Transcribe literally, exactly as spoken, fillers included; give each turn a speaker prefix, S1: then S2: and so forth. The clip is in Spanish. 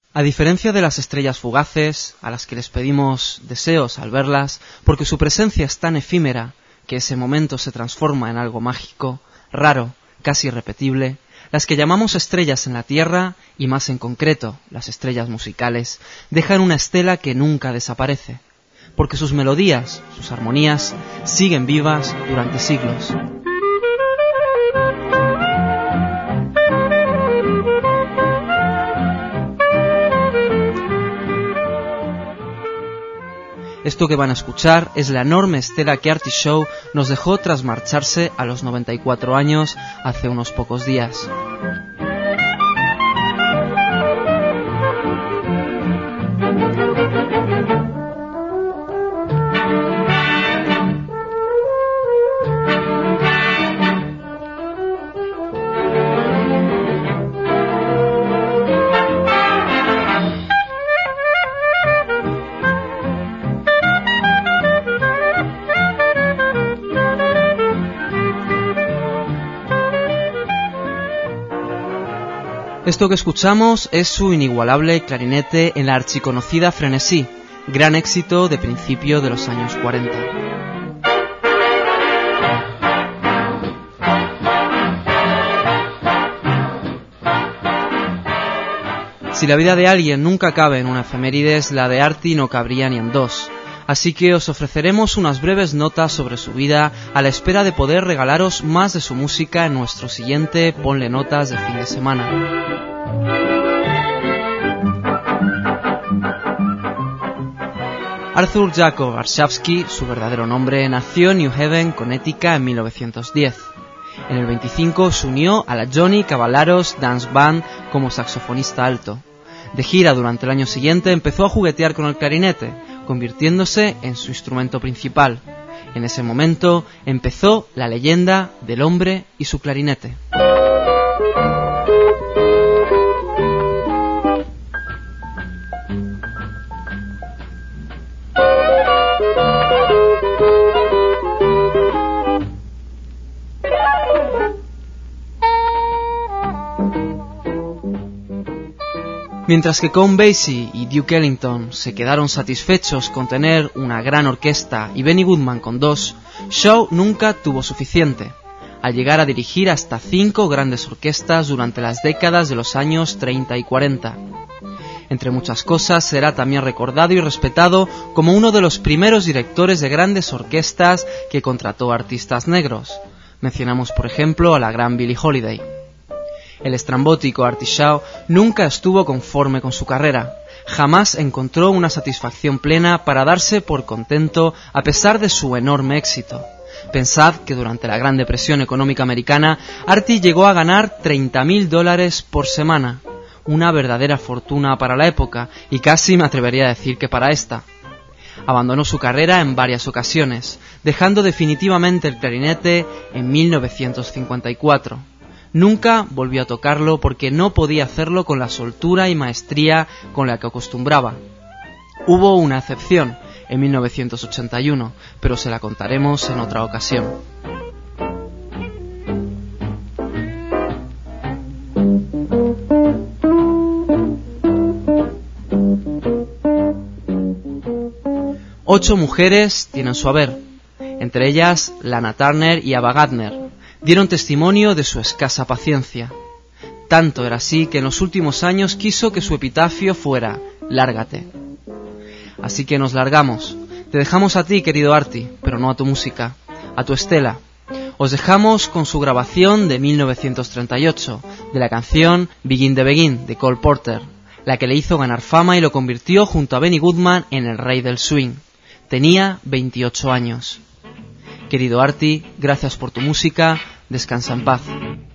S1: A diferencia de las estrellas fugaces, a las que les pedimos deseos al verlas, porque su presencia es tan efímera que ese momento se transforma en algo mágico, raro, casi irrepetible, las que llamamos estrellas en la Tierra, y más en concreto las estrellas musicales, dejan una estela que nunca desaparece, porque sus melodías, sus armonías, siguen vivas durante siglos. Esto que van a escuchar es la enorme estela que Artie Shaw nos dejó tras marcharse a los noventa y cuatro años hace unos pocos días. Esto que escuchamos es su inigualable clarinete en la archiconocida Frenesí, gran éxito de principio de los años cuarenta. Si la vida de alguien nunca cabe en una efemérides, la de Artie no cabría ni en dos. Así que os ofreceremos unas breves notas sobre su vida a la espera de poder regalaros más de su música en nuestro siguiente Ponle Notas de fin de semana. Arthur Jacob Warshawski, su verdadero nombre, nació en New Haven, Connecticut en mil novecientos diez. En el veinticinco se unió a la Johnny Cavallaros Dance Band como saxofonista alto. De gira durante el año siguiente empezó a juguetear con el clarinete, convirtiéndose en su instrumento principal. En ese momento empezó la leyenda del hombre y su clarinete. Mientras que Count Basie y Duke Ellington se quedaron satisfechos con tener una gran orquesta y Benny Goodman con dos, Shaw nunca tuvo suficiente, al llegar a dirigir hasta cinco grandes orquestas durante las décadas de los años treinta y cuarenta. Entre muchas cosas, será también recordado y respetado como uno de los primeros directores de grandes orquestas que contrató artistas negros. Mencionamos, por ejemplo, a la gran Billie Holiday. El estrambótico Artie Shaw nunca estuvo conforme con su carrera. Jamás encontró una satisfacción plena para darse por contento a pesar de su enorme éxito. Pensad que durante la Gran Depresión económica americana, Artie llegó a ganar treinta mil dólares por semana. Una verdadera fortuna para la época, y casi me atrevería a decir que para esta. Abandonó su carrera en varias ocasiones, dejando definitivamente el clarinete en mil novecientos cincuenta y cuatro. Nunca volvió a tocarlo porque no podía hacerlo con la soltura y maestría con la que acostumbraba. Hubo una excepción en mil novecientos ochenta y uno, pero se la contaremos en otra ocasión. Ocho mujeres tienen su haber, entre ellas Lana Turner y Ava Gardner. Dieron testimonio de su escasa paciencia. Tanto era así que en los últimos años quiso que su epitafio fuera «Lárgate». Así que nos largamos. Te dejamos a ti, querido Artie, pero no a tu música, a tu estela. Os dejamos con su grabación de mil novecientos treinta y ocho, de la canción Begin the Begin, de Cole Porter, la que le hizo ganar fama y lo convirtió junto a Benny Goodman en el rey del swing. Tenía veintiocho años. Querido Artie, gracias por tu música, descansa en paz.